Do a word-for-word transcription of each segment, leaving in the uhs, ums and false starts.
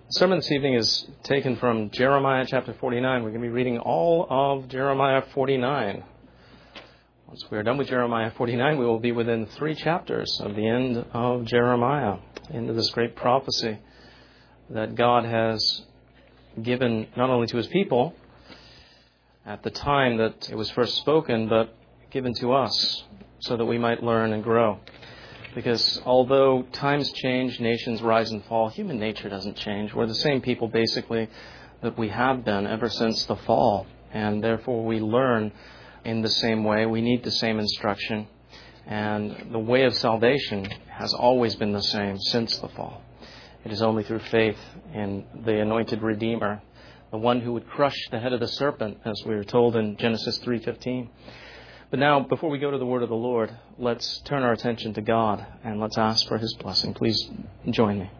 The sermon this evening is taken from Jeremiah chapter forty-nine. We're going to be reading all of Jeremiah forty-nine. Once we are done with Jeremiah forty-nine, we will be within three chapters of the end of Jeremiah, into this great prophecy that God has given not only to his people at the time that it was first spoken, but given to us so that we might learn and grow. Because although times change, nations rise and fall, human nature doesn't change. We're the same people, basically, that we have been ever since the fall. And therefore, we learn in the same way. We need the same instruction. And the way of salvation has always been the same since the fall. It is only through faith in the anointed Redeemer, the one who would crush the head of the serpent, as we were told in Genesis three fifteen. But now, before we go to the word of the Lord, let's turn our attention to God and let's ask for his blessing. Please join me.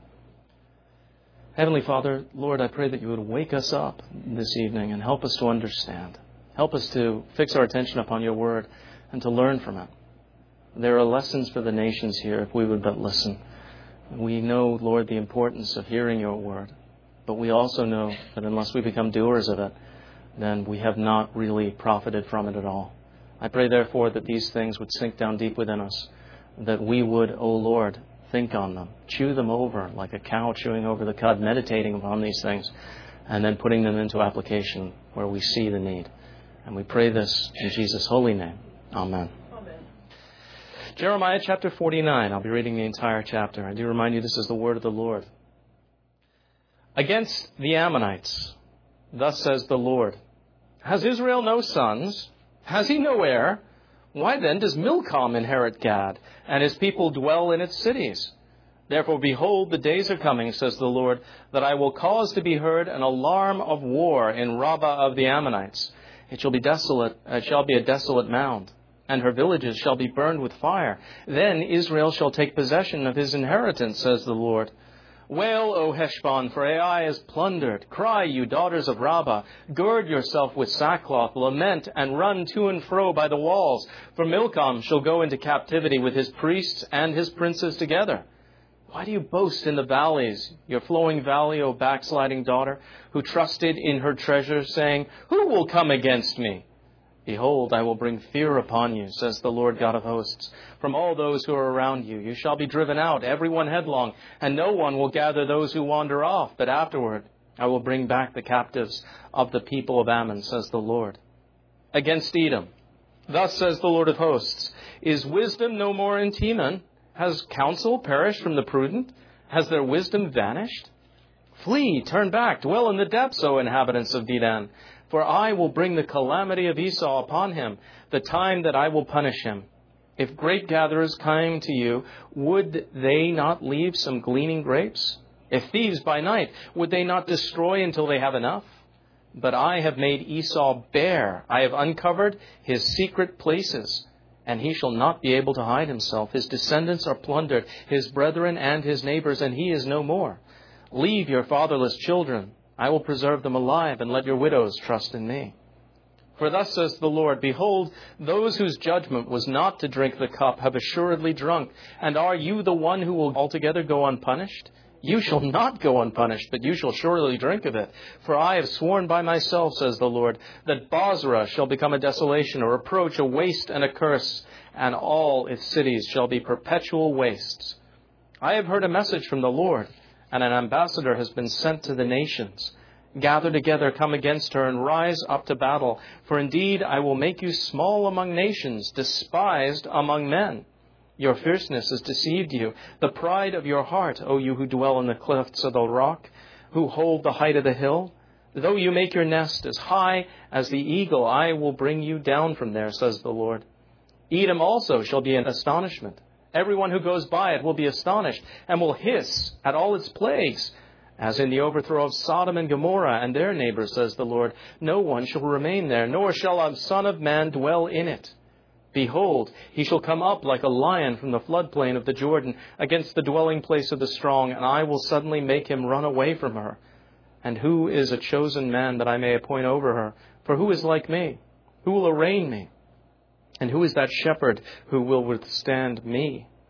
Heavenly Father, Lord, I pray that you would wake us up this evening and help us to understand. Help us to fix our attention upon your word and to learn from it. There are lessons for the nations here if we would but listen. We know, Lord, the importance of hearing your word, but we also know that unless we become doers of it, then we have not really profited from it at all. I pray, therefore, that these things would sink down deep within us, that we would, O Lord, think on them, chew them over like a cow chewing over the cud, meditating upon these things, and then putting them into application where we see the need. And we pray this in Jesus' holy name. Amen. Amen. Jeremiah chapter forty-nine. I'll be reading the entire chapter. I do remind you this is the word of the Lord. Against the Ammonites, thus says the Lord, has Israel no sons? Has he no heir? Why then does Milcom inherit Gad, and his people dwell in its cities? Therefore, behold, the days are coming, says the Lord, that I will cause to be heard an alarm of war in Rabbah of the Ammonites. It shall be desolate, it shall be a desolate mound, and her villages shall be burned with fire. Then Israel shall take possession of his inheritance, says the Lord. Wail, O Heshbon, for Ai is plundered. Cry, you daughters of Rabbah. Gird yourself with sackcloth, lament, and run to and fro by the walls. For Milcom shall go into captivity with his priests and his princes together. Why do you boast in the valleys, your flowing valley, O backsliding daughter, who trusted in her treasures, saying, who will come against me? Behold, I will bring fear upon you, says the Lord God of hosts. From all those who are around you, you shall be driven out, every one headlong, and no one will gather those who wander off. But afterward, I will bring back the captives of the people of Ammon, says the Lord. Against Edom, thus says the Lord of hosts, is wisdom no more in Teman? Has counsel perished from the prudent? Has their wisdom vanished? Flee, turn back, dwell in the depths, O inhabitants of Dedan. For I will bring the calamity of Esau upon him, the time that I will punish him. If grape gatherers came to you, would they not leave some gleaning grapes? If thieves by night, would they not destroy until they have enough? But I have made Esau bare. I have uncovered his secret places, and he shall not be able to hide himself. His descendants are plundered, his brethren and his neighbors, and he is no more. Leave your fatherless children. I will preserve them alive, and let your widows trust in me. For thus says the Lord, behold, those whose judgment was not to drink the cup have assuredly drunk. And are you the one who will altogether go unpunished? You shall not go unpunished, but you shall surely drink of it. For I have sworn by myself, says the Lord, that Bozrah shall become a desolation, a reproach, a waste, and a curse, and all its cities shall be perpetual wastes. I have heard a message from the Lord, and an ambassador has been sent to the nations. Gather together, come against her, and rise up to battle. For indeed I will make you small among nations, despised among men. Your fierceness has deceived you, the pride of your heart, O you who dwell in the cliffs of the rock, who hold the height of the hill. Though you make your nest as high as the eagle, I will bring you down from there, says the Lord. Edom also shall be an astonishment. Everyone who goes by it will be astonished and will hiss at all its plagues. As in the overthrow of Sodom and Gomorrah and their neighbors, says the Lord, no one shall remain there, nor shall a son of man dwell in it. Behold, he shall come up like a lion from the floodplain of the Jordan against the dwelling place of the strong, and I will suddenly make him run away from her. And who is a chosen man that I may appoint over her? For who is like me? Who will arraign me? And who is that shepherd who will withstand me?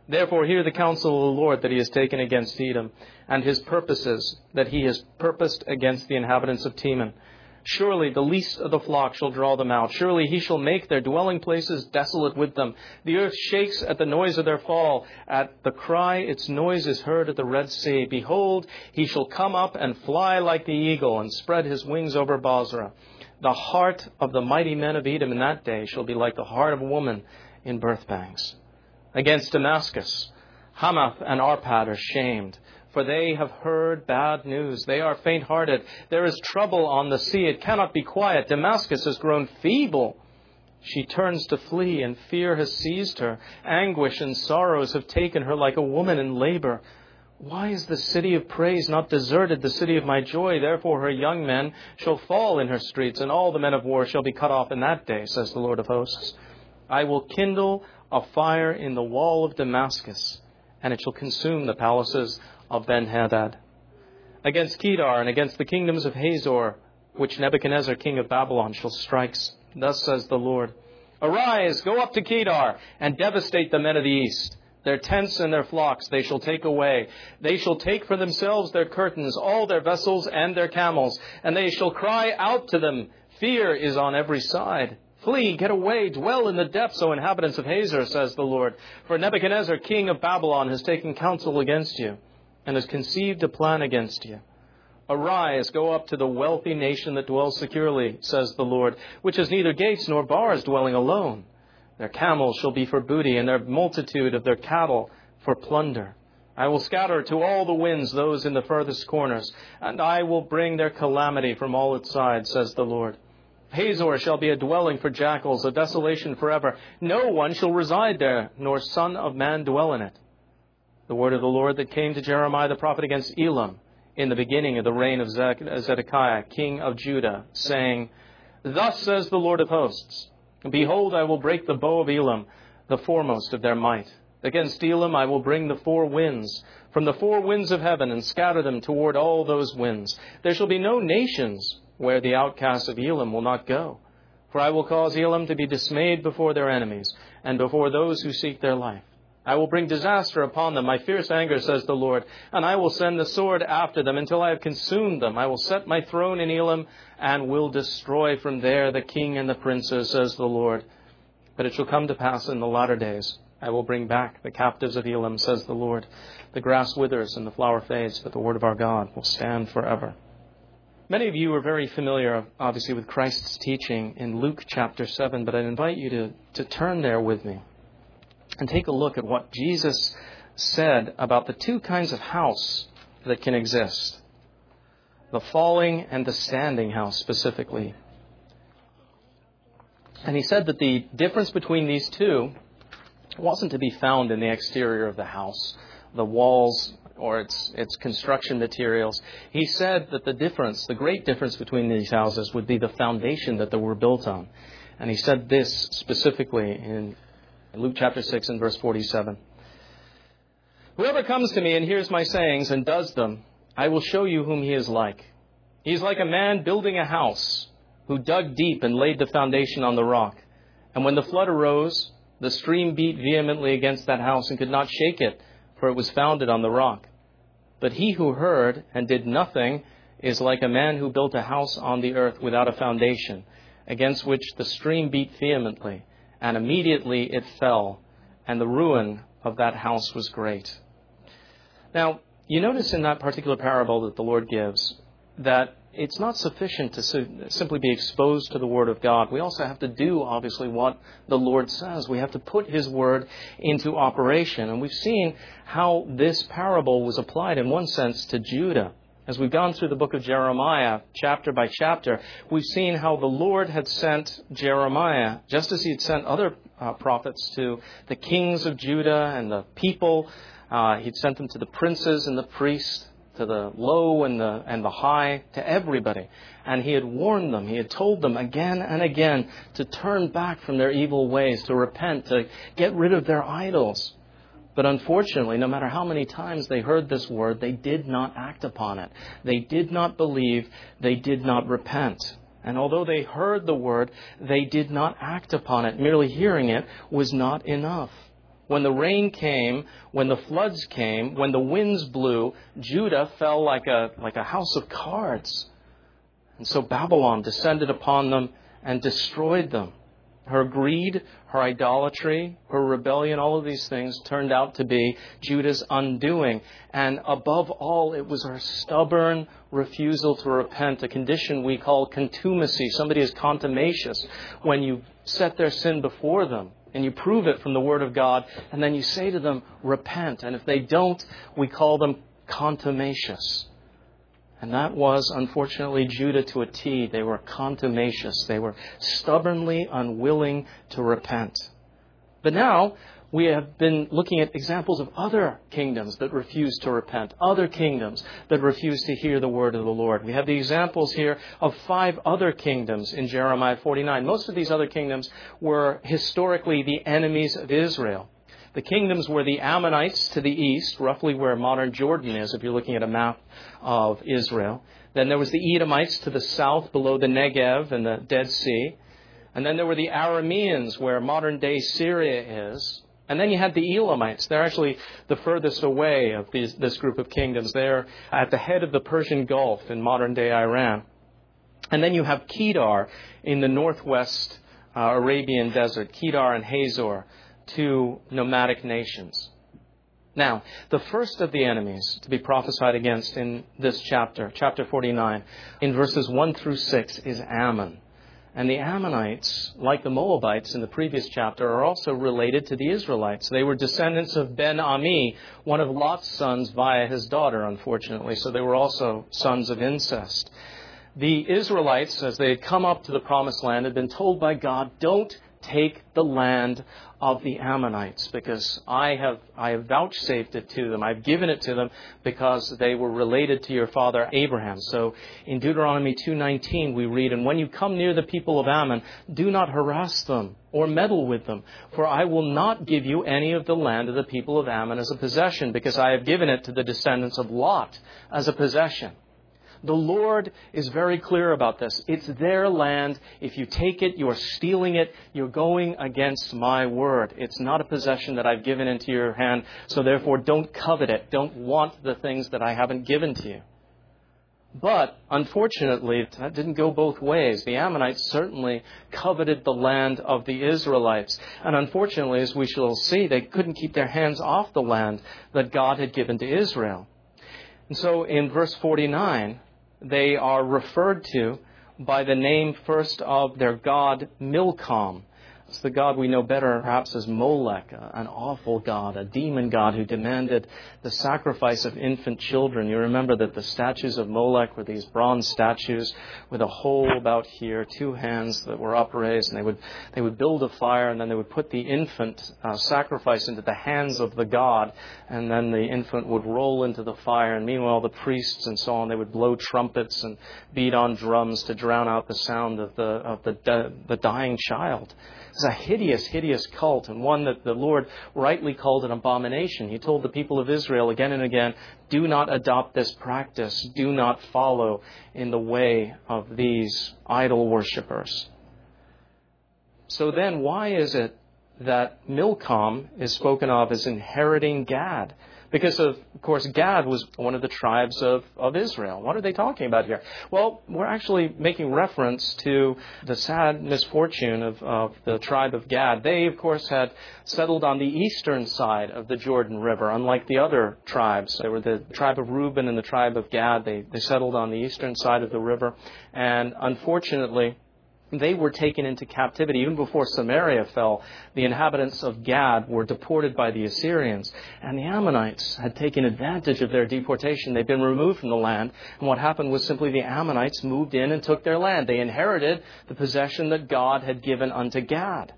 Therefore hear the counsel of the Lord that he has taken against Edom, and his purposes that he has purposed against the inhabitants of Teman. Surely the least of the flock shall draw them out. Surely he shall make their dwelling places desolate with them. The earth shakes at the noise of their fall. At the cry its noise is heard at the Red Sea. Behold, he shall come up and fly like the eagle, and spread his wings over Bozrah. The heart of the mighty men of Edom in that day shall be like the heart of a woman in birth pangs. Against Damascus, Hamath and Arpad are shamed, for they have heard bad news. They are faint-hearted. There is trouble on the sea. It cannot be quiet. Damascus has grown feeble. She turns to flee, and fear has seized her. Anguish and sorrows have taken her like a woman in labor. Why is the city of praise not deserted, the city of my joy? Therefore her young men shall fall in her streets, and all the men of war shall be cut off in that day, says the Lord of hosts. I will kindle a fire in the wall of Damascus, and it shall consume the palaces of Ben-Hadad. Against Kedar and against the kingdoms of Hazor, which Nebuchadnezzar king of Babylon shall strike, thus says the Lord. Arise, go up to Kedar, and devastate the men of the east. Their tents and their flocks they shall take away. They shall take for themselves their curtains, all their vessels and their camels, and they shall cry out to them, fear is on every side. Flee, get away, dwell in the depths, O inhabitants of Hazor, says the Lord. For Nebuchadnezzar, king of Babylon, has taken counsel against you, and has conceived a plan against you. Arise, go up to the wealthy nation that dwells securely, says the Lord, which has neither gates nor bars, dwelling alone. Their camels shall be for booty, and their multitude of their cattle for plunder. I will scatter to all the winds those in the furthest corners, and I will bring their calamity from all its sides, says the Lord. Hazor shall be a dwelling for jackals, a desolation forever. No one shall reside there, nor son of man dwell in it. The word of the Lord that came to Jeremiah the prophet against Elam in the beginning of the reign of Zedekiah, king of Judah, saying, Thus says the Lord of hosts, Behold, I will break the bow of Elam, the foremost of their might. Against Elam I will bring the four winds from the four winds of heaven, and scatter them toward all those winds. There shall be no nations where the outcasts of Elam will not go. For I will cause Elam to be dismayed before their enemies, and before those who seek their life. I will bring disaster upon them, my fierce anger, says the Lord, and I will send the sword after them until I have consumed them. I will set my throne in Elam, and will destroy from there the king and the princes, says the Lord. But it shall come to pass in the latter days, I will bring back the captives of Elam, says the Lord. The grass withers and the flower fades, but the word of our God will stand forever. Many of you are very familiar, obviously, with Christ's teaching in Luke chapter seven, but I invite you to, to turn there with me and take a look at what Jesus said about the two kinds of house that can exist, the falling and the standing house specifically. And he said that the difference between these two wasn't to be found in the exterior of the house, the walls, or its its construction materials. He said that the difference, the great difference between these houses would be the foundation that they were built on. And he said this specifically in Luke chapter six and verse forty-seven. Whoever comes to me and hears my sayings and does them, I will show you whom he is like. He is like a man building a house who dug deep and laid the foundation on the rock. And when the flood arose, the stream beat vehemently against that house and could not shake it, for it was founded on the rock. But he who heard and did nothing is like a man who built a house on the earth without a foundation, against which the stream beat vehemently, and immediately it fell, and the ruin of that house was great. Now, you notice in that particular parable that the Lord gives that it's not sufficient to simply be exposed to the Word of God. We also have to do, obviously, what the Lord says. We have to put His Word into operation. And we've seen how this parable was applied in one sense to Judah. As we've gone through the book of Jeremiah, chapter by chapter, we've seen how the Lord had sent Jeremiah, just as He had sent other uh, prophets to the kings of Judah and the people. Uh, He'd sent them to the princes and the priests, to the low and the and the high, to everybody. And He had warned them, He had told them again and again to turn back from their evil ways, to repent, to get rid of their idols. But unfortunately, no matter how many times they heard this word, they did not act upon it. They did not believe, they did not repent. And although they heard the word, they did not act upon it. Merely hearing it was not enough. When the rain came, when the floods came, when the winds blew, Judah fell like a, like a house of cards. And so Babylon descended upon them and destroyed them. Her greed, her idolatry, her rebellion, all of these things turned out to be Judah's undoing. And above all, it was her stubborn refusal to repent, a condition we call contumacy. Somebody is contumacious when you set their sin before them and you prove it from the Word of God, and then you say to them, repent. And if they don't, we call them contumacious. And that was, unfortunately, Judah to a T. They were contumacious. They were stubbornly unwilling to repent. But now, we have been looking at examples of other kingdoms that refuse to repent, other kingdoms that refuse to hear the word of the Lord. We have the examples here of five other kingdoms in Jeremiah forty-nine. Most of these other kingdoms were historically the enemies of Israel. The kingdoms were the Ammonites to the east, roughly where modern Jordan is, if you're looking at a map of Israel. Then there was the Edomites to the south, below the Negev and the Dead Sea. And then there were the Arameans, where modern-day Syria is. And then you had the Elamites. They're actually the furthest away of these, this group of kingdoms. They're at the head of the Persian Gulf in modern-day Iran. And then you have Kedar in the northwest uh, Arabian desert, Kedar and Hazor, two nomadic nations. Now, the first of the enemies to be prophesied against in this chapter, chapter forty-nine, in verses one through six, is Ammon. And the Ammonites, like the Moabites in the previous chapter, are also related to the Israelites. They were descendants of Ben-Ami, one of Lot's sons via his daughter, unfortunately. So they were also sons of incest. The Israelites, as they had come up to the Promised Land, had been told by God, don't take the land of the Ammonites, because I have I have vouchsafed it to them. I've given it to them because they were related to your father Abraham. So in Deuteronomy two nineteen we read, and when you come near the people of Ammon, do not harass them or meddle with them, for I will not give you any of the land of the people of Ammon as a possession, because I have given it to the descendants of Lot as a possession. The Lord is very clear about this. It's their land. If you take it, you're stealing it. You're going against my word. It's not a possession that I've given into your hand. So therefore, don't covet it. Don't want the things that I haven't given to you. But unfortunately, that didn't go both ways. The Ammonites certainly coveted the land of the Israelites. And unfortunately, as we shall see, they couldn't keep their hands off the land that God had given to Israel. And so in verse forty-nine, they are referred to by the name first of their god Milcom. It's the god we know better perhaps as Molech, an awful god, a demon god who demanded the sacrifice of infant children. You remember that the statues of Molech were these bronze statues with a hole about here, two hands that were upraised, and they would they would build a fire, and then they would put the infant uh, sacrifice into the hands of the god, and then the infant would roll into the fire, and meanwhile the priests and so on, they would blow trumpets and beat on drums to drown out the sound of the of the de- the dying child. It's a hideous, hideous cult, and one that the Lord rightly called an abomination. He told the people of Israel again and again, do not adopt this practice. Do not follow in the way of these idol worshippers. So then, why is it that Milcom is spoken of as inheriting Gad? Because, of, of course, Gad was one of the tribes of, of Israel. What are they talking about here? Well, we're actually making reference to the sad misfortune of, of the tribe of Gad. They, of course, had settled on the eastern side of the Jordan River, unlike the other tribes. They were the tribe of Reuben and the tribe of Gad. They, they settled on the eastern side of the river. And unfortunately, they were taken into captivity. Even before Samaria fell, the inhabitants of Gad were deported by the Assyrians. And the Ammonites had taken advantage of their deportation. They'd been removed from the land. And what happened was simply the Ammonites moved in and took their land. They inherited the possession that God had given unto Gad.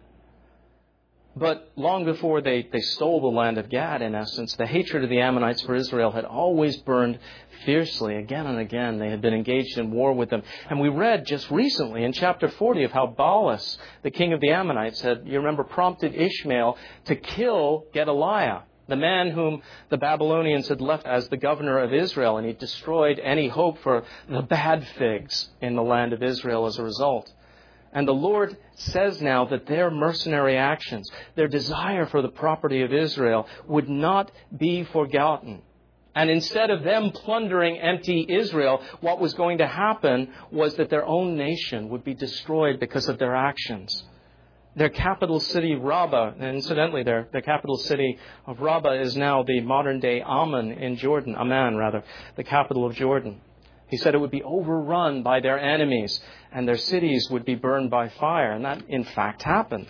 But long before they, they stole the land of Gad, in essence, the hatred of the Ammonites for Israel had always burned fiercely. Again and again, they had been engaged in war with them. And we read just recently in chapter forty of how Baalis, the king of the Ammonites, had, you remember, prompted Ishmael to kill Gedaliah, the man whom the Babylonians had left as the governor of Israel, and he destroyed any hope for the bad figs in the land of Israel as a result. And the Lord says now that their mercenary actions, their desire for the property of Israel, would not be forgotten. And instead of them plundering empty Israel, what was going to happen was that their own nation would be destroyed because of their actions. Their capital city, Rabbah, and incidentally, their, their capital city of Rabbah is now the modern-day Amman in Jordan, Amman, rather, the capital of Jordan. He said it would be overrun by their enemies, and their cities would be burned by fire. And that, in fact, happened.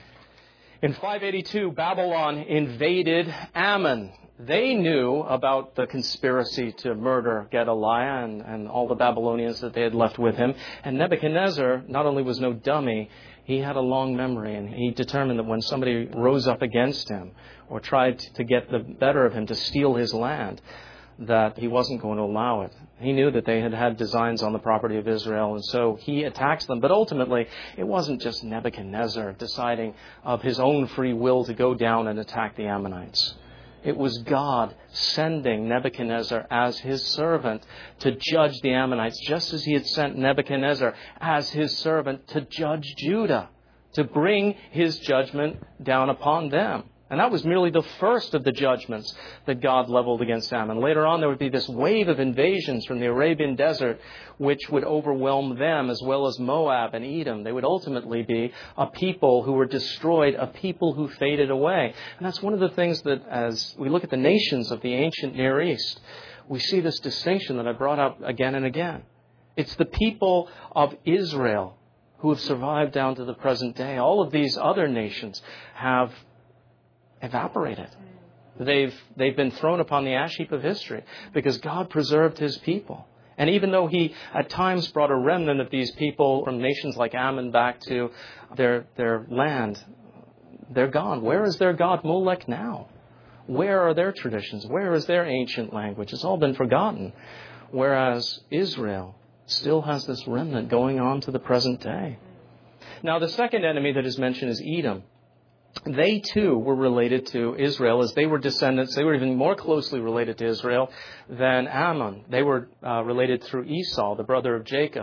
In five eighty-two, Babylon invaded Ammon. They knew about the conspiracy to murder Gedaliah and, and all the Babylonians that they had left with him. And Nebuchadnezzar not only was no dummy, he had a long memory, and he determined that when somebody rose up against him or tried to get the better of him to steal his land, that he wasn't going to allow it. He knew that they had had designs on the property of Israel, and so he attacks them. But ultimately, it wasn't just Nebuchadnezzar deciding of his own free will to go down and attack the Ammonites. It was God sending Nebuchadnezzar as his servant to judge the Ammonites, just as he had sent Nebuchadnezzar as his servant to judge Judah, to bring his judgment down upon them. And that was merely the first of the judgments that God leveled against Ammon. Later on, there would be this wave of invasions from the Arabian desert, which would overwhelm them, as well as Moab and Edom. They would ultimately be a people who were destroyed, a people who faded away. And that's one of the things that, as we look at the nations of the ancient Near East, we see this distinction that I brought up again and again. It's the people of Israel who have survived down to the present day. All of these other nations have evaporated. They've they've been thrown upon the ash heap of history because God preserved his people. And even though he at times brought a remnant of these people from nations like Ammon back to their their land, they're gone. Where is their god Molech now? Where are their traditions? Where is their ancient language? It's all been forgotten. Whereas Israel still has this remnant going on to the present day. Now, the second enemy that is mentioned is Edom. They, too, were related to Israel, as they were descendants. They were even more closely related to Israel than Ammon. They were uh, related through Esau, the brother of Jacob.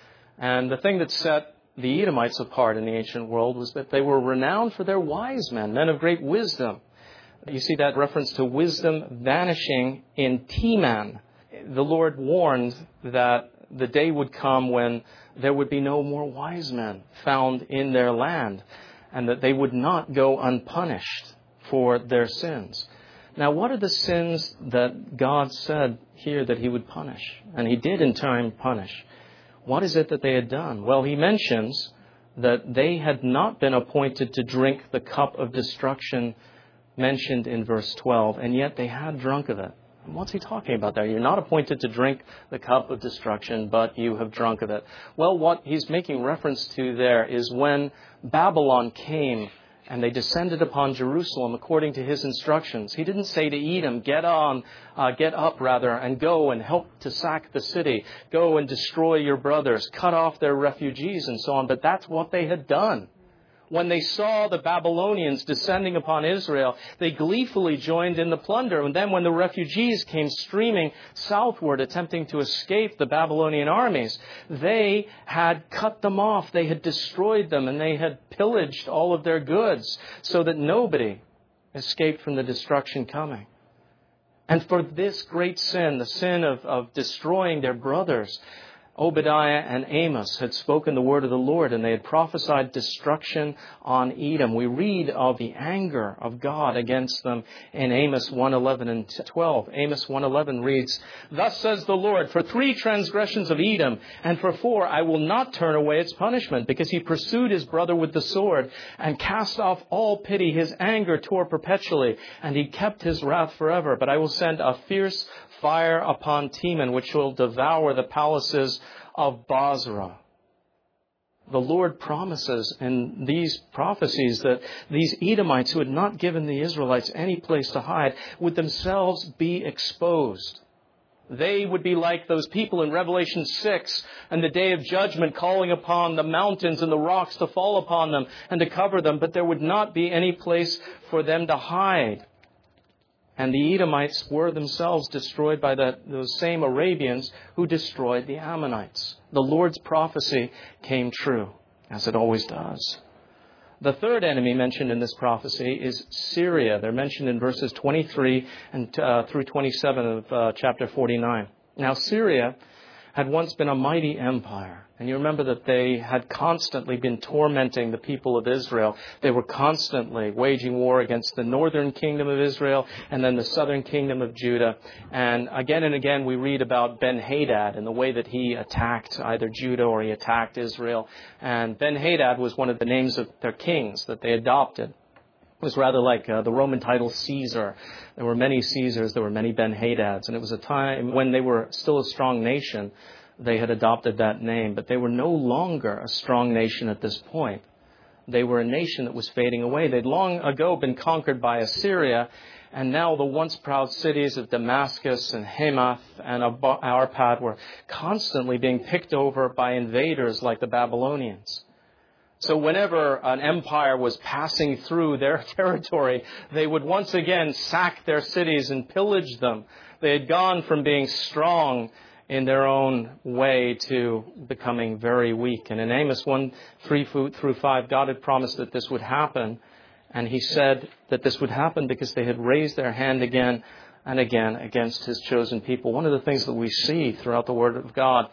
And the thing that set the Edomites apart in the ancient world was that they were renowned for their wise men, men of great wisdom. You see that reference to wisdom vanishing in Teman. The Lord warned that the day would come when there would be no more wise men found in their land, and that they would not go unpunished for their sins. Now, what are the sins that God said here that he would punish? And he did in time punish. What is it that they had done? Well, he mentions that they had not been appointed to drink the cup of destruction mentioned in verse twelve, and yet they had drunk of it. What's he talking about there? You're not appointed to drink the cup of destruction, but you have drunk of it. Well, what he's making reference to there is when Babylon came and they descended upon Jerusalem according to his instructions. He didn't say to Edom, get on, uh, get up rather, and go and help to sack the city. Go and destroy your brothers, cut off their refugees and so on. But that's what they had done. When they saw the Babylonians descending upon Israel, they gleefully joined in the plunder. And then when the refugees came streaming southward, attempting to escape the Babylonian armies, they had cut them off. They had destroyed them, and they had pillaged all of their goods so that nobody escaped from the destruction coming. And for this great sin, the sin of, of destroying their brothers, Obadiah and Amos had spoken the word of the Lord, and they had prophesied destruction on Edom. We read of the anger of God against them in Amos one eleven and twelve. Amos one eleven reads, "Thus says the Lord, for three transgressions of Edom, and for four I will not turn away its punishment, because he pursued his brother with the sword, and cast off all pity. His anger tore perpetually, and he kept his wrath forever. But I will send a fierce fire upon Teman, which will devour the palaces of Bozrah." The Lord promises in these prophecies that these Edomites, who had not given the Israelites any place to hide, would themselves be exposed. They would be like those people in Revelation six and the day of judgment, calling upon the mountains and the rocks to fall upon them and to cover them, but there would not be any place for them to hide. And the Edomites were themselves destroyed by the, those same Arabians who destroyed the Ammonites. The Lord's prophecy came true. as it always does. The third enemy mentioned in this prophecy is Syria. They're mentioned in verses twenty-three and uh, through twenty-seven of uh, chapter forty-nine. Now, Syria had once been a mighty empire. And you remember that they had constantly been tormenting the people of Israel. They were constantly waging war against the northern kingdom of Israel and then the southern kingdom of Judah. And again and again we read about Ben-Hadad and the way that he attacked either Judah or he attacked Israel. And Ben-Hadad was one of the names of their kings that they adopted. It was rather like uh, the Roman title Caesar. There were many Caesars, there were many Ben-Hadads, and it was a time when they were still a strong nation. They had adopted that name, but they were no longer a strong nation at this point. They were a nation that was fading away. They'd long ago been conquered by Assyria, and now the once proud cities of Damascus and Hamath and Arpad were constantly being picked over by invaders like the Babylonians. So whenever an empire was passing through their territory, they would once again sack their cities and pillage them. They had gone from being strong in their own way to becoming very weak. And in Amos one, three through five, God had promised that this would happen. And he said that this would happen because they had raised their hand again and again against his chosen people. One of the things that we see throughout the Word of God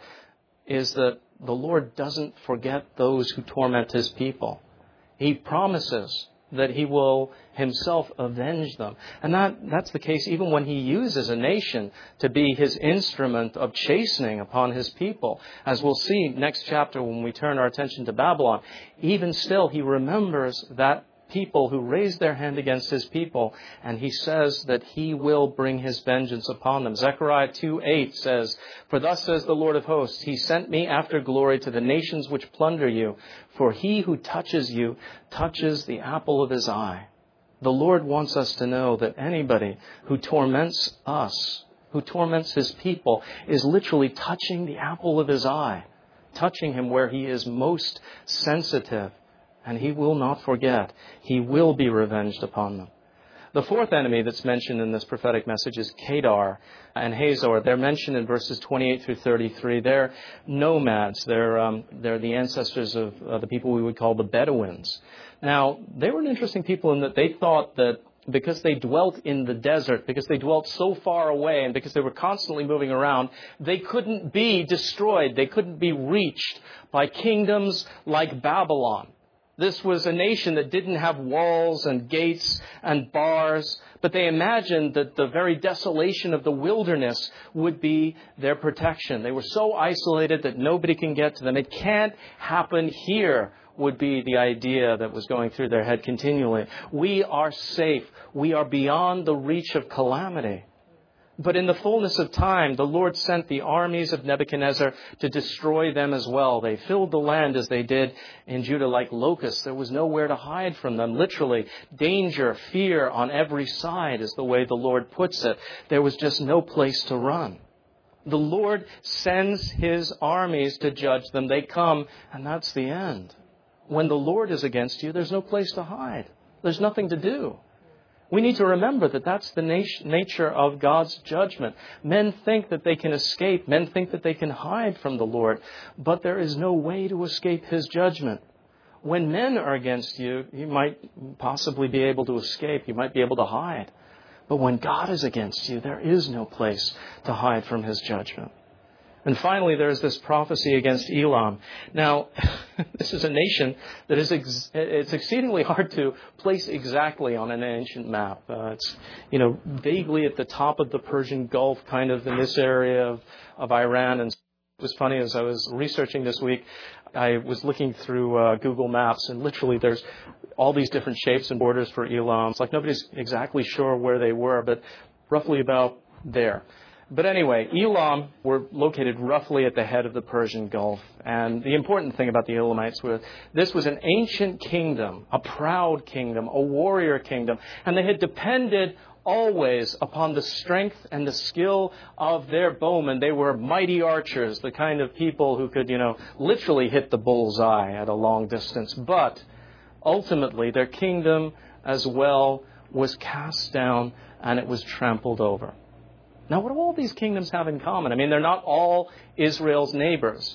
is that the Lord doesn't forget those who torment his people. He promises that he will himself avenge them. And that, that's the case even when he uses a nation to be his instrument of chastening upon his people. As we'll see next chapter when we turn our attention to Babylon, even still he remembers that people who raised their hand against his people, and he says that he will bring his vengeance upon them. Zechariah two eight says, "For thus says the Lord of hosts, he sent me after glory to the nations which plunder you, for he who touches you touches the apple of his eye." The Lord wants us to know that anybody who torments us, who torments his people, is literally touching the apple of his eye, touching him where he is most sensitive. And he will not forget. He will be revenged upon them. The fourth enemy that's mentioned in this prophetic message is Kedar and Hazor. They're mentioned in verses twenty-eight through thirty-three. They're nomads. They're, um, they're the ancestors of uh, the people we would call the Bedouins. Now, they were an interesting people in that they thought that because they dwelt in the desert, because they dwelt so far away, and because they were constantly moving around, they couldn't be destroyed. They couldn't be reached by kingdoms like Babylon. This was a nation that didn't have walls and gates and bars, but they imagined that the very desolation of the wilderness would be their protection. They were so isolated that nobody can get to them. It can't happen here, would be the idea that was going through their head continually. We are safe. We are beyond the reach of calamity. But in the fullness of time, the Lord sent the armies of Nebuchadnezzar to destroy them as well. They filled the land as they did in Judah like locusts. There was nowhere to hide from them. Literally, danger, fear on every side is the way the Lord puts it. There was just no place to run. The Lord sends his armies to judge them. They come, and that's the end. When the Lord is against you, there's no place to hide. There's nothing to do. We need to remember that that's the nat- nature of God's judgment. Men think that they can escape. Men think that they can hide from the Lord. But there is no way to escape his judgment. When men are against you, you might possibly be able to escape. You might be able to hide. But when God is against you, there is no place to hide from his judgment. And finally, there's this prophecy against Elam. Now, this is a nation that is ex- it's exceedingly hard to place exactly on an ancient map. Uh, it's, you know, vaguely at the top of the Persian Gulf, kind of in this area of, of Iran. And it was funny, as I was researching this week, I was looking through uh, Google Maps, and literally there's all these different shapes and borders for Elam. It's like nobody's exactly sure where they were, but roughly about there. But anyway, Elam were located roughly at the head of the Persian Gulf. And the important thing about the Elamites was this was an ancient kingdom, a proud kingdom, a warrior kingdom. And they had depended always upon the strength and the skill of their bowmen. They were mighty archers, the kind of people who could, you know, literally hit the bullseye at a long distance. But ultimately, their kingdom as well was cast down and it was trampled over. Now, what do all these kingdoms have in common? I mean, they're not all Israel's neighbors.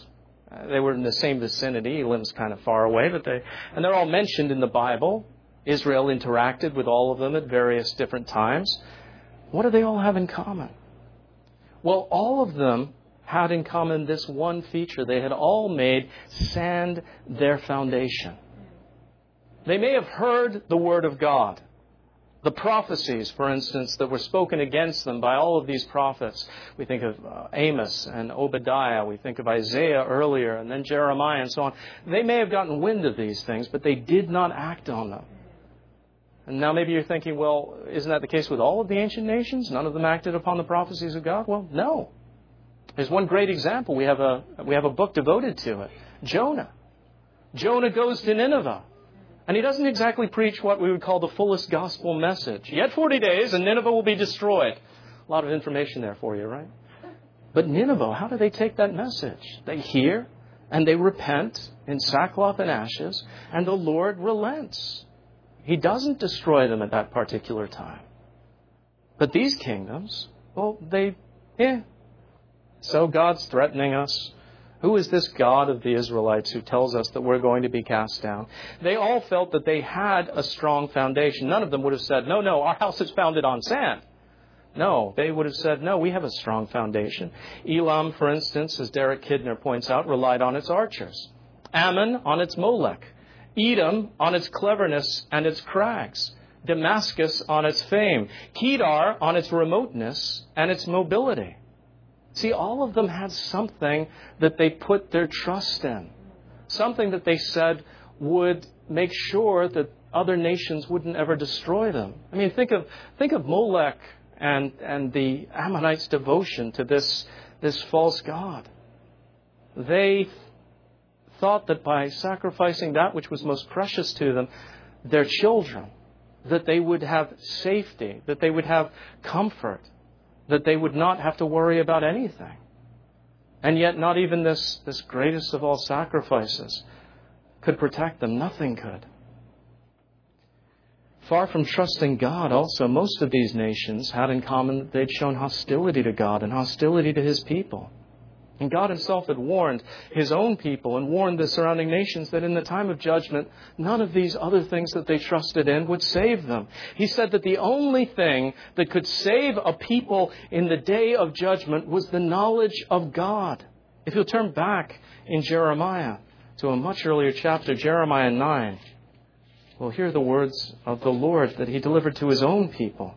Uh, they were in the same vicinity. Elim's kind of far away, but they, and they're all mentioned in the Bible. Israel interacted with all of them at various different times. What do they all have in common? Well, all of them had in common this one feature. They had all made sand their foundation. They may have heard the Word of God. The prophecies, for instance, that were spoken against them by all of these prophets. We think of uh, Amos and Obadiah. We think of Isaiah earlier, and then Jeremiah and so on. They may have gotten wind of these things, but they did not act on them. And now maybe you're thinking, well, isn't that the case with all of the ancient nations? None of them acted upon the prophecies of God? Well, no. There's one great example. We have a we have a book devoted to it. Jonah. Jonah goes to Nineveh. And he doesn't exactly preach what we would call the fullest gospel message. Yet forty days and Nineveh will be destroyed. A lot of information there for you, right? But Nineveh, how do they take that message? They hear and they repent in sackcloth and ashes, and the Lord relents. He doesn't destroy them at that particular time. But these kingdoms, well, they, eh. So God's threatening us. Who is this God of the Israelites who tells us that we're going to be cast down? They all felt that they had a strong foundation. None of them would have said, no, no, our house is founded on sand. No, they would have said, no, we have a strong foundation. Elam, for instance, as Derek Kidner points out, relied on its archers. Ammon on its Molech. Edom on its cleverness and its crags. Damascus on its fame. Kedar on its remoteness and its mobility. See, all of them had something that they put their trust in. Something that they said would make sure that other nations wouldn't ever destroy them. I mean, think of think of Molech and, and the Ammonites' devotion to this, this false god. They thought that by sacrificing that which was most precious to them, their children, that they would have safety, that they would have comfort, that they would not have to worry about anything. And yet not even this, this greatest of all sacrifices could protect them. Nothing could. Far from trusting God also, most of these nations had in common that they'd shown hostility to God and hostility to His people. And God Himself had warned His own people and warned the surrounding nations that in the time of judgment, none of these other things that they trusted in would save them. He said that the only thing that could save a people in the day of judgment was the knowledge of God. If you'll turn back in Jeremiah to a much earlier chapter, Jeremiah nine, we'll hear the words of the Lord that He delivered to His own people.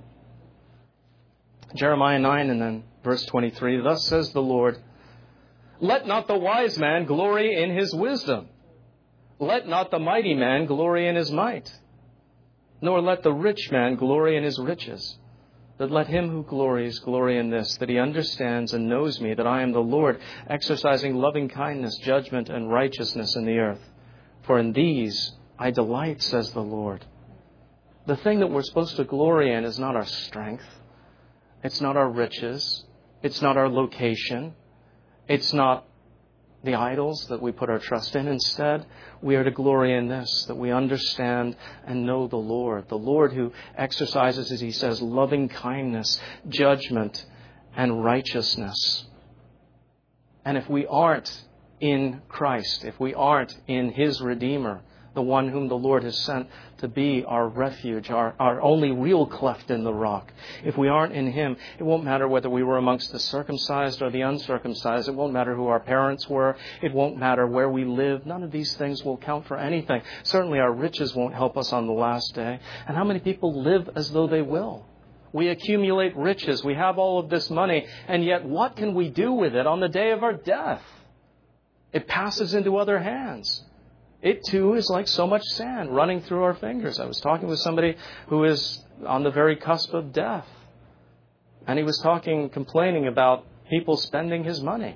Jeremiah nine and then verse twenty-three, thus says the Lord, let not the wise man glory in his wisdom. Let not the mighty man glory in his might. Nor let the rich man glory in his riches. But let him who glories glory in this, that he understands and knows me, that I am the Lord, exercising loving kindness, judgment, and righteousness in the earth. For in these I delight, says the Lord. The thing that we're supposed to glory in is not our strength. It's not our riches. It's not our location. It's not the idols that we put our trust in. Instead, we are to glory in this, that we understand and know the Lord. The Lord who exercises, as He says, loving kindness, judgment, and righteousness. And if we aren't in Christ, if we aren't in His Redeemer, the one whom the Lord has sent to be our refuge, our, our only real cleft in the rock. If we aren't in Him, it won't matter whether we were amongst the circumcised or the uncircumcised. It won't matter who our parents were. It won't matter where we live. None of these things will count for anything. Certainly our riches won't help us on the last day. And how many people live as though they will? We accumulate riches. We have all of this money. And yet what can we do with it on the day of our death? It passes into other hands. It, too, is like so much sand running through our fingers. I was talking with somebody who is on the very cusp of death. And he was talking, complaining about people spending his money.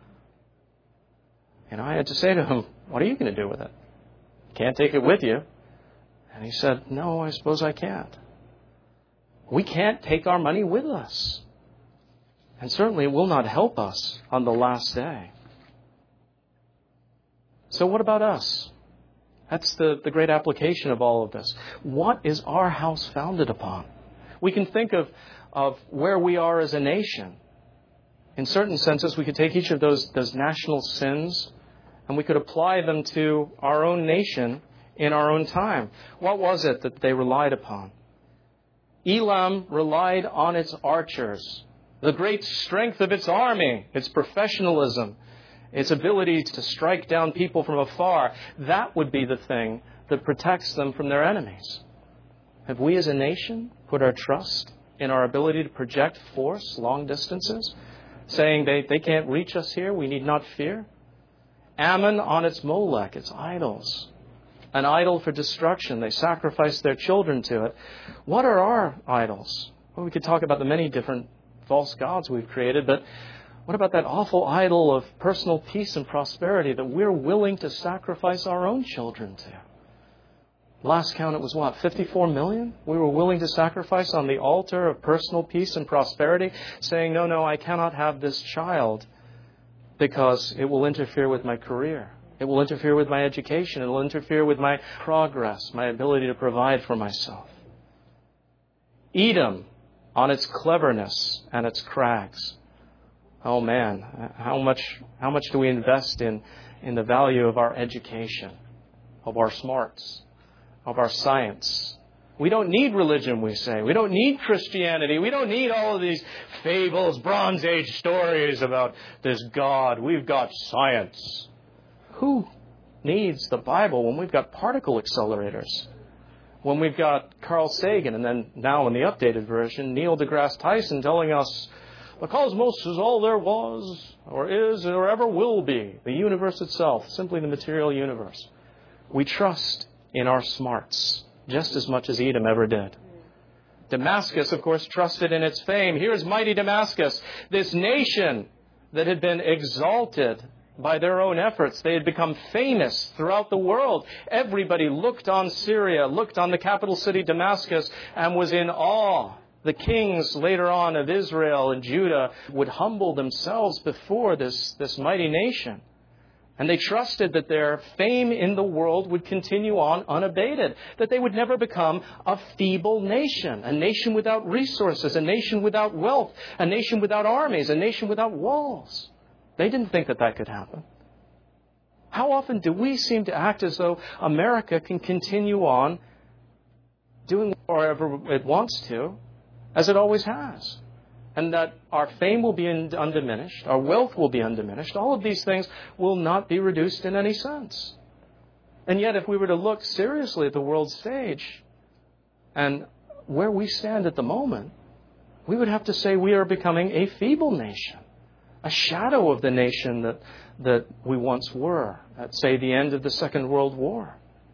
And I had to say to him, what are you going to do with it? Can't take it with you. And he said, no, I suppose I can't. We can't take our money with us. And certainly it will not help us on the last day. So what about us? That's the, the great application of all of this. What is our house founded upon? We can think of, of where we are as a nation. In certain senses, we could take each of those, those national sins And we could apply them to our own nation in our own time. What was it that they relied upon? Elam relied on its archers, the great strength of its army, its professionalism, its ability to strike down people from afar. That would be the thing that protects them from their enemies. Have we as a nation put our trust in our ability to project force long distances, saying they, they can't reach us here, we need not fear? Ammon on its Molech, its idols, an idol for destruction. They sacrificed their children to it. What are our idols? Well, we could talk about the many different false gods we've created, but what about that awful idol of personal peace and prosperity that we're willing to sacrifice our own children to? Last count, it was what, fifty-four million? We were willing to sacrifice on the altar of personal peace and prosperity, saying, no, no, I cannot have this child because it will interfere with my career. It will interfere with my education. It will interfere with my progress, my ability to provide for myself. Edom, on its cleverness and its crags. Oh man, how much how much do we invest in, in the value of our education, of our smarts, of our science? We don't need religion, we say. We don't need Christianity. We don't need all of these fables, Bronze Age stories about this God. We've got science. Who needs the Bible when we've got particle accelerators? When we've got Carl Sagan, and then now in the updated version, Neil deGrasse Tyson telling us the cosmos is all there was, or is, or ever will be. The universe itself, simply the material universe. We trust in our smarts just as much as Edom ever did. Damascus, of course, trusted in its fame. Here's mighty Damascus, this nation that had been exalted by their own efforts. They had become famous throughout the world. Everybody looked on Syria, looked on the capital city, Damascus, and was in awe. The kings later on of Israel and Judah would humble themselves before this, this mighty nation. And they trusted that their fame in the world would continue on unabated, that they would never become a feeble nation, a nation without resources, a nation without wealth, a nation without armies, a nation without walls. They didn't think that that could happen. How often do we seem to act as though America can continue on doing whatever it wants to, as it always has? And that our fame will be undiminished, our wealth will be undiminished. All of these things will not be reduced in any sense. And yet, if we were to look seriously at the world stage and where we stand at the moment, we would have to say we are becoming a feeble nation, a shadow of the nation that, that we once were at, say, the end of the Second World War.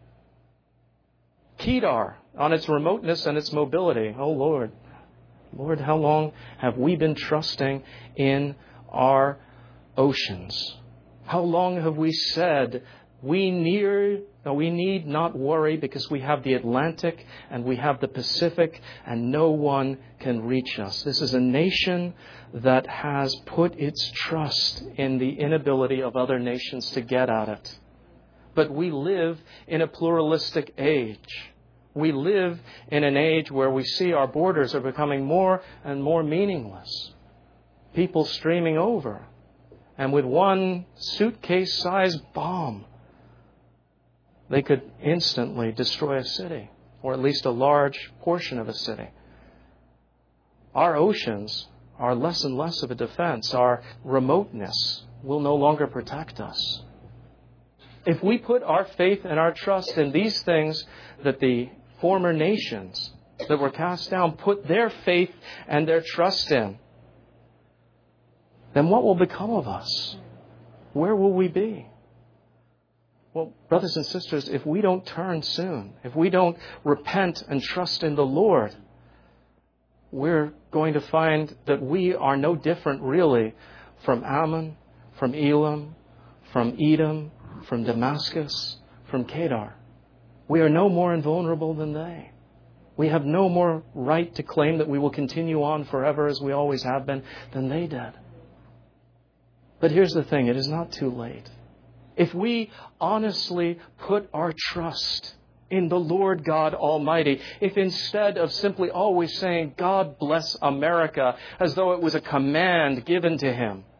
Kedar, on its remoteness and its mobility, oh Lord, Lord, how long have we been trusting in our oceans? How long have we said we near, we need not worry because we have the Atlantic and we have the Pacific and no one can reach us? This is a nation that has put its trust in the inability of other nations to get at it. But we live in a pluralistic age. We live in an age where we see our borders are becoming more and more meaningless. People streaming over. And with one suitcase-sized bomb, they could instantly destroy a city, or at least a large portion of a city. Our oceans are less and less of a defense. Our remoteness will no longer protect us. If we put our faith and our trust in these things that the former nations that were cast down put their faith and their trust in, then what will become of us? Where will we be? Well, brothers and sisters, if we don't turn soon, if we don't repent and trust in the Lord, we're going to find that we are no different really from Ammon, from Elam, from Edom, from Damascus, from Kedar. We are no more invulnerable than they. We have no more right to claim that we will continue on forever as we always have been than they did. But here's the thing, it is not too late. If we honestly put our trust in the Lord God Almighty, if instead of simply always saying, God bless America, as though it was a command given to Him,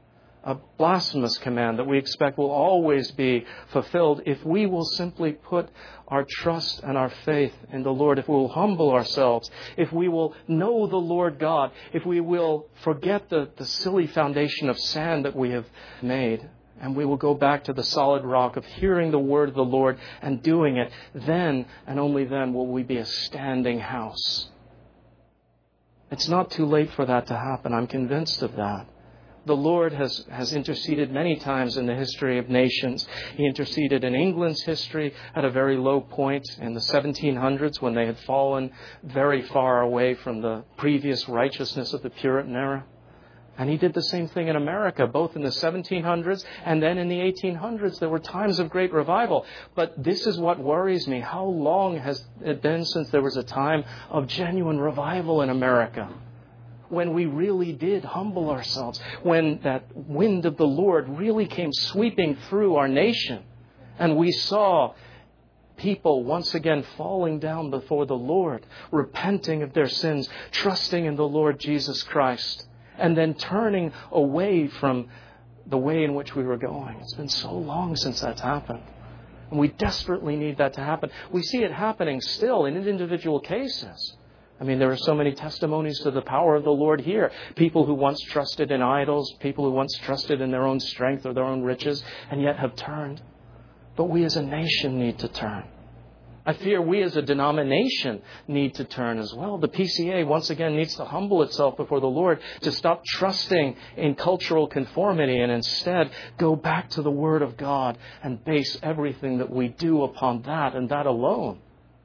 a blasphemous command that we expect will always be fulfilled if we will simply put our trust and our faith in the Lord, if we will humble ourselves, if we will know the Lord God, if we will forget the, the silly foundation of sand that we have made, and we will go back to the solid rock of hearing the word of the Lord and doing it, then and only then will we be a standing house. It's not too late for that to happen. I'm convinced of that. The Lord has, has interceded many times in the history of nations. He interceded in England's history at a very low point in the seventeen hundreds when they had fallen very far away from the previous righteousness of the Puritan era. And He did the same thing in America, both in the seventeen hundreds and then in the eighteen hundreds. There were times of great revival. But this is what worries me. How long has it been since there was a time of genuine revival in America? When we really did humble ourselves, when that wind of the Lord really came sweeping through our nation, and we saw people once again falling down before the Lord, repenting of their sins, trusting in the Lord Jesus Christ, and then turning away from the way in which we were going. It's been so long since that's happened. And we desperately need that to happen. We see it happening still in individual cases. I mean, there are so many testimonies to the power of the Lord here. People who once trusted in idols, people who once trusted in their own strength or their own riches, and yet have turned. But we as a nation need to turn. I fear we as a denomination need to turn as well. The P C A once again needs to humble itself before the Lord, to stop trusting in cultural conformity and instead go back to the Word of God and base everything that we do upon that and that alone.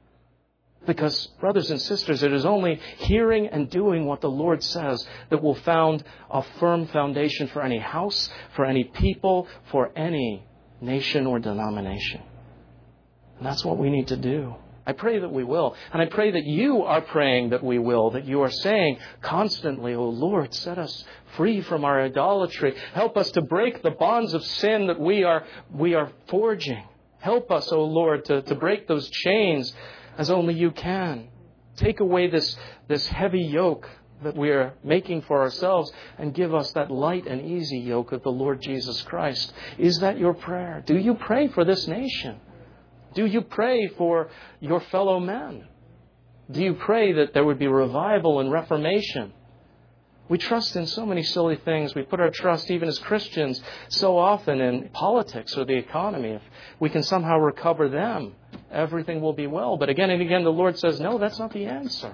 Because, brothers and sisters, it is only hearing and doing what the Lord says that will found a firm foundation for any house, for any people, for any nation or denomination. And that's what we need to do. I pray that we will. And I pray that you are praying that we will, that you are saying constantly, "Oh Lord, set us free from our idolatry. Help us to break the bonds of sin that we are, we are forging. Help us, oh Lord, to, to break those chains as only you can. Take away this, this heavy yoke that we are making for ourselves and give us that light and easy yoke of the Lord Jesus Christ." Is that your prayer? Do you pray for this nation? Do you pray for your fellow men? Do you pray that there would be revival and reformation? We trust in so many silly things. We put our trust, even as Christians, so often in politics or the economy. If we can somehow recover them, everything will be well. But again and again, the Lord says, no, that's not the answer.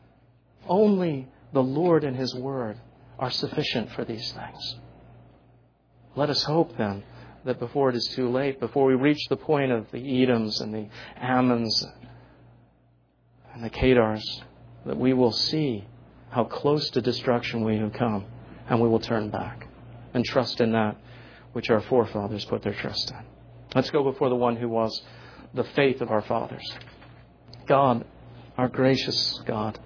Only the Lord and His Word are sufficient for these things. Let us hope then that before it is too late, before we reach the point of the Edoms and the Ammons and the Kedars, that we will see how close to destruction we have come, and we will turn back and trust in that which our forefathers put their trust in. Let's go before the one who was the faith of our fathers. God, our gracious God,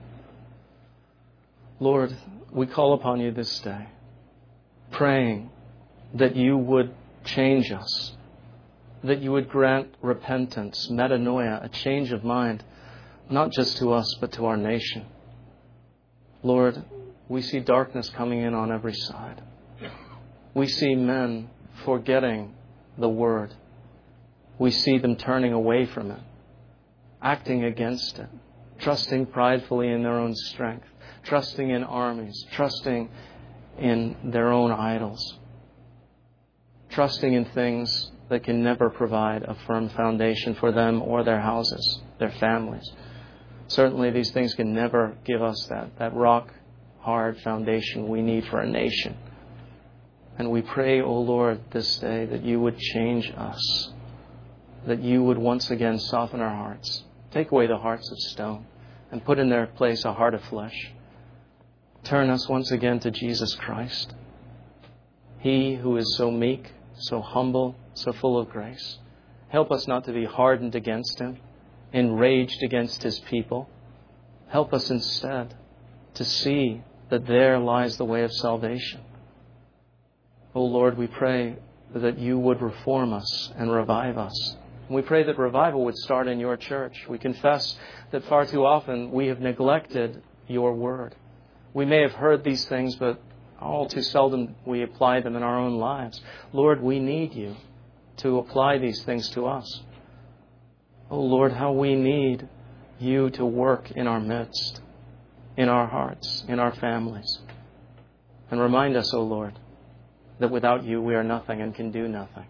Lord, we call upon you this day, praying that you would change us, that you would grant repentance, metanoia, a change of mind, not just to us, but to our nation. Lord, we see darkness coming in on every side. We see men forgetting the Word. We see them turning away from it, acting against it, trusting pridefully in their own strength, trusting in armies, trusting in their own idols, trusting in things that can never provide a firm foundation for them or their houses, their families. Certainly these things can never give us that, that rock-hard foundation we need for a nation. And we pray, O Lord, this day that you would change us, that you would once again soften our hearts, take away the hearts of stone, and put in their place a heart of flesh. Turn us once again to Jesus Christ, He who is so meek, so humble, so full of grace. Help us not to be hardened against Him, enraged against His people. Help us instead to see that there lies the way of salvation. O Lord, we pray that you would reform us and revive us. We pray that revival would start in your church. We confess that far too often we have neglected your word. We may have heard these things, but All too seldom we apply them in our own lives. Lord, we need you to apply these things to us. Oh Lord, how we need you to work in our midst, in our hearts, in our families. And remind us, O Lord, that without you we are nothing and can do nothing.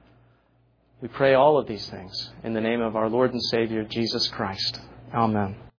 We pray all of these things in the name of our Lord and Savior, Jesus Christ. Amen.